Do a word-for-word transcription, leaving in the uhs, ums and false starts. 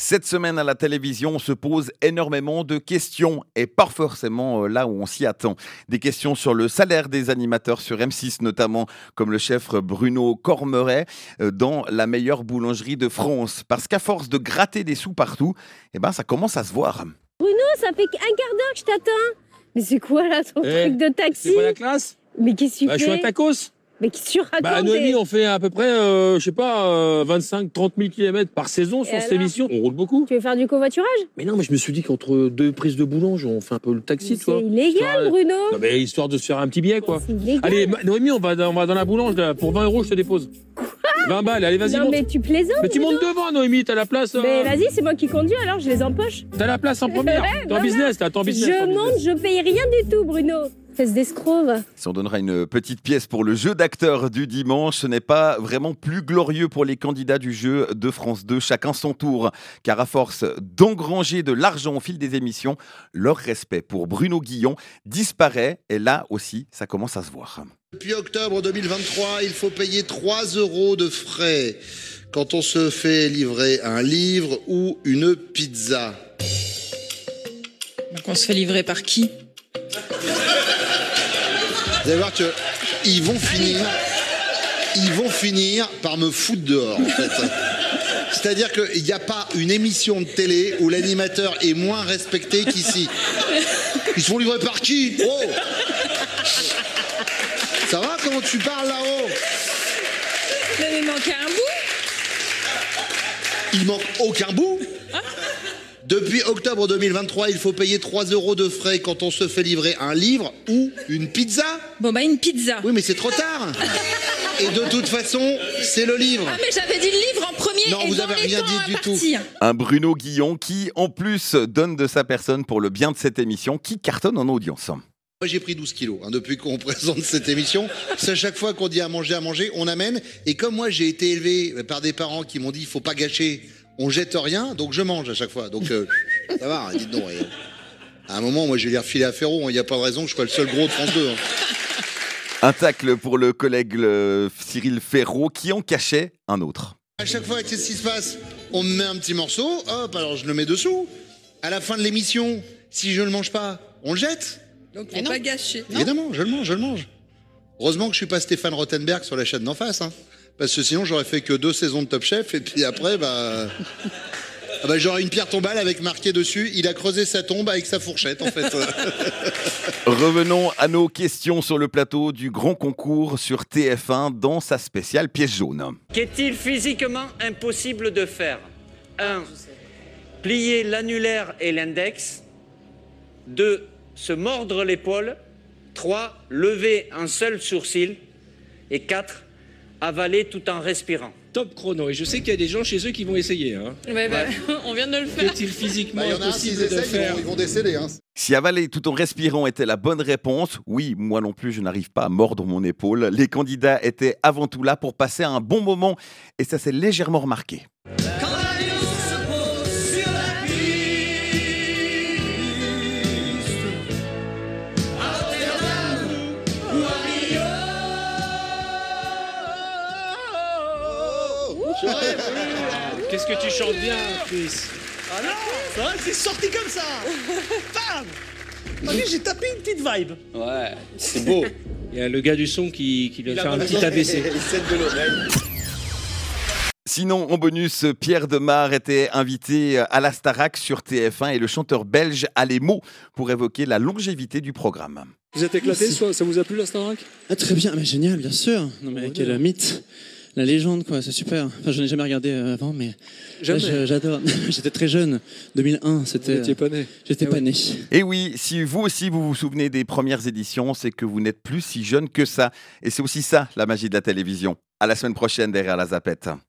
Cette semaine à la télévision, on se pose énormément de questions et pas forcément euh, là où on s'y attend. Des questions sur le salaire des animateurs sur M six notamment, comme le chef Bruno Cormeret euh, dans la meilleure boulangerie de France. Parce qu'à force de gratter des sous partout, eh ben, ça commence à se voir. Bruno, ça fait qu'un quart d'heure que je t'attends. Mais c'est quoi là ton Eh, truc de taxi? C'est pas la classe? Mais qu'est-ce que tu Bah, je fais? suis un tacos. Mais qu'est-ce que tu racontes? Bah, Noémie, on fait à peu près, euh, je sais pas, euh, vingt-cinq trente mille kilomètres par saison sur Et cette alors émission. On roule beaucoup. Tu veux faire du covoiturage? Mais non, mais je me suis dit qu'entre deux prises de boulange, on fait un peu le taxi, tu vois. C'est illégal, Histoire- Bruno. Non, mais histoire de se faire un petit billet, quoi. C'est illégal. Allez, Ma- Noémie, on va, dans, on va dans la boulange, là. Pour vingt euros, je te dépose. vingt balles, allez, vas-y, Non monte. mais tu plaisantes. Mais tu Bruno. montes devant, Noémie, t'as la place. euh, Mais vas-y, c'est moi qui conduis alors, je les empoche. T'as la place en première. Ouais, T'es en voilà. business, là, t'es en business. t'es Je en monte, business. je paye rien du tout, Bruno. Espèce d'escroc, va. Si on donnera une petite pièce pour le jeu d'acteurs du dimanche, ce n'est pas vraiment plus glorieux pour les candidats du jeu de France deux, chacun son tour. Car à force d'engranger de l'argent au fil des émissions, leur respect pour Bruno Guillon disparaît. Et là aussi, ça commence à se voir. Depuis octobre deux mille vingt-trois, il faut payer trois euros de frais quand on se fait livrer un livre ou une pizza. Donc on se fait livrer par qui? Vous allez voir que ils vont finir, ils vont finir par me foutre dehors, en fait. C'est-à-dire qu'il n'y a pas une émission de télé où l'animateur est moins respecté qu'ici. Ils se font livrer par qui? Oh! Ça va comment tu parles là-haut? Mais il manque un bout. Il manque aucun bout. Depuis octobre deux mille vingt-trois, il faut payer trois euros de frais quand on se fait livrer un livre ou une pizza. Bon bah une pizza. Oui, mais c'est trop tard. Et de toute façon, c'est le livre. Ah mais j'avais dit le livre en premier. Non, et vous dans avez les rien temps dit à du tout. partir. Un Bruno Guillon qui, en plus, donne de sa personne pour le bien de cette émission qui cartonne en audience. Moi, j'ai pris douze kilos hein, depuis qu'on présente cette émission. C'est à chaque fois qu'on dit à manger, à manger, on amène. Et comme moi, j'ai été élevé par des parents qui m'ont dit, il faut pas gâcher, on jette rien, donc je mange à chaque fois. Donc, euh, ça va, dites donc. Et, à un moment, moi, je vais les refiler à Ferro. Il n'y a pas de raison que je sois le seul gros de France deux. Hein. Un tacle pour le collègue le Cyril Ferraud qui en cachait un autre. À chaque fois, qu'est-ce qui se passe? On me met un petit morceau, hop, alors je le mets dessous. À la fin de l'émission, si je ne le mange pas, on le jette. Donc faut pas gâcher. Évidemment, je le mange, je le mange. Heureusement que je suis pas Stéphane Rothenberg sur la chaîne d'en face, hein. Parce que sinon j'aurais fait que deux saisons de Top Chef et puis après, bah, ah bah j'aurais une pierre tombale avec marqué dessus. Il a creusé sa tombe avec sa fourchette, en fait. Revenons à nos questions sur le plateau du grand concours sur T F un dans sa spéciale pièce jaune. Qu'est-il physiquement impossible de faire? un. Plier l'annulaire et l'index. deux. Se mordre l'épaule. trois. Lever un seul sourcil. Et quatre. Avaler tout en respirant. Top chrono. Et je sais qu'il y a des gens chez eux qui vont essayer. Hein. Ouais, bah, on vient de le faire. Qu'est-il physiquement Bah, il y en a un, s'ils impossible de essayent, ils faire vont, ils vont décéder, hein. Si avaler tout en respirant était la bonne réponse, oui, moi non plus, je n'arrive pas à mordre mon épaule. Les candidats étaient avant tout là pour passer un bon moment et ça s'est légèrement remarqué. Qu'est-ce que tu chantes bien, Chris? Ah non, ça, c'est sorti comme ça. Bam. T'as vu, j'ai tapé une petite vibe. Ouais, c'est beau. Il y a le gars du son qui, qui vient de faire un petit A V C. Sinon, en bonus, Pierre Demar était invité à la Starac sur T F un et le chanteur belge a les mots pour évoquer la longévité du programme. Vous êtes éclaté, ça, ça vous a plu la Starac? Ah, très bien, mais génial, bien sûr. Non, mais quel euh, mythe. La légende, quoi, c'est super. Enfin, je n'ai jamais regardé euh, avant, mais Jamais. là, je- j'adore. J'étais très jeune, deux mille un, Vous c'était. n'étiez pas né. J'étais Ah pas ouais. né. Et oui, si vous aussi vous vous souvenez des premières éditions, c'est que vous n'êtes plus si jeune que ça. Et c'est aussi ça, la magie de la télévision. À la semaine prochaine derrière la Zapette.